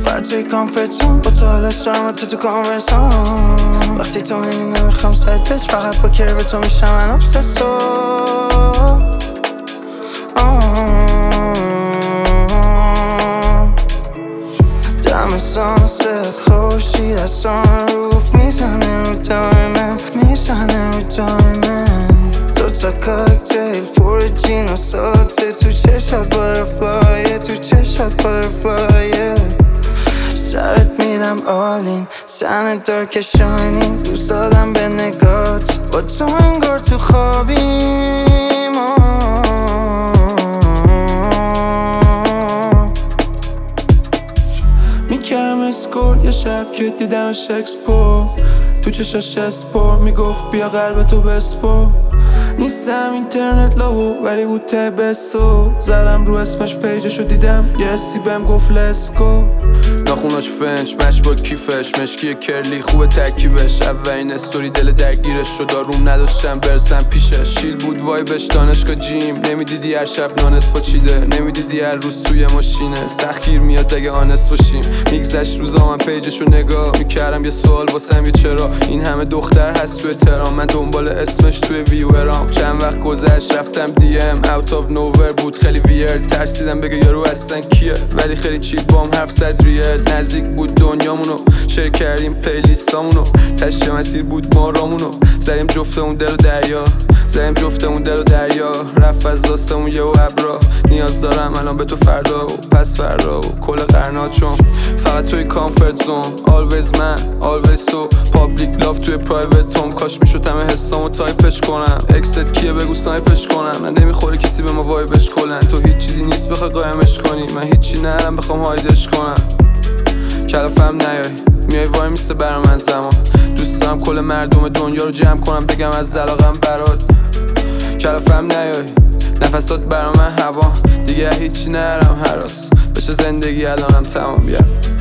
فقط توی کامفورت زون با تو حالش دارم و تو کانورسان وقتی تو میبینی نمیخوام سایت بچ فقط با کرب تو میشم من ابسسو دم سانست خورشید از سانروف میزنه رو دار من میزنه رو دار من دوتا کاکتیل پر جین و ساته تو چشات باترفلایه تو چشات باترفلایه سرت میدم آلین سنت دار که شاینین دوست دادم به نگات با تو انگار تو خوابیم میکرم اسکول یه شب که دیدم شکسپور تو چشاش اسپور میگفت بیا قلبتو بسپر نیستم اینترنت لاو ولی بود ته بسو زدم رو اسمش پیجشو دیدم یه حسی بهم گفت لسکو ناخوناش فنچ مچ با کیفش مشکی کرلی خوبه ترکیبش اولین استوری دل درگیرش شد روم نداشتم برسم پیشش شیل بود وایبش دانشگاه جیم نمیدیدی هر شب نانس پاچیده نمیدیدی هر روز توی ماشینه سخت گیر میاد اگه آنس باشیم میگذشت روزا من پیجشو نگاه میکردم یه سوال واسم یه چرا این همه دختر هست توی تهران من دنبال اسمش توی ویورام چند وقت گذشت رفتم دی ام اوت آف نوور بود خیلی ویرد ترسیدم بگه یارو اصلا کیه ولی خیلی چیل بام حرف زد ریل نزدیک بود دنیامونو شیر کردیم پلیلیستامونو تشت مسیر بود ما رامونو زدیم جفتمون دل و دریا زدیم جفتمون دل و دریا رفت از داستمون یه و ابرا نیاز دارم الان به تو فردا و پس فردا و کل قرنا چون فقط توی کامفورت زون always من always تو پابلیک لاف توی پرایوت توم کاش میشد همه حسامو تایپش کنم اکست کیه بگو سنایپش کنم من نمیخوری کسی به ما وایبش کلن تو هیچ چیزی نیست بخوای قایمش کنی من هیچی نرم بخوام هایدش کنم کلافم نیای میای وای میسته برا من زمان دوست دارم کل مردم دنیا رو جمع کنم بگم از علاقم برات کلافم نیای نفسات برا من هوا دیگه هیچی نرم هراس بشه زندگی الانم تمام بیا